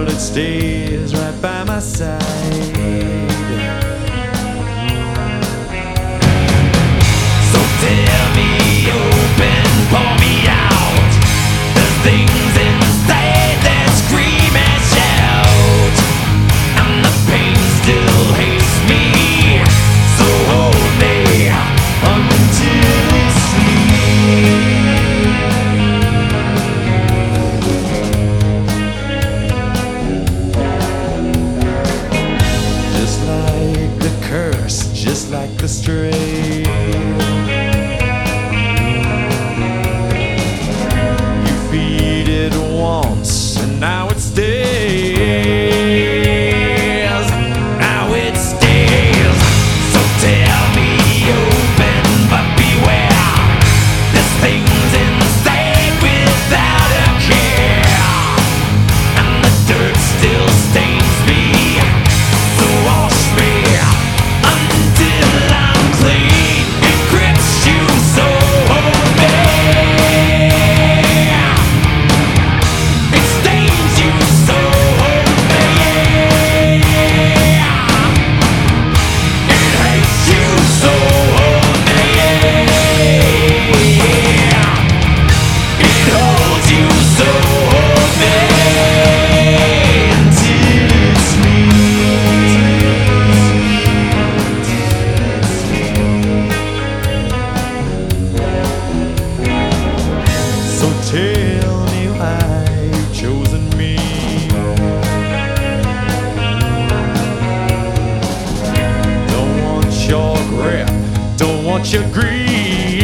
world, it stays right by my side. So tell me, open, pour me out. There's things inside that scream and shout, and the pain still hates me. So hold me until it's just like the curse, just like the stray. You feed it once, and now it stays. Now it stays. So tell me, open, but beware. There's things inside without a care, and the dirt still stains me. So wash me until I'm clean. It grips you, so hold me. It stains you, so hold me. It hates you, so hold me. It holds you, so hold me until it's me. So tell me why you've chosen me. Don't want your grip, don't want your greed.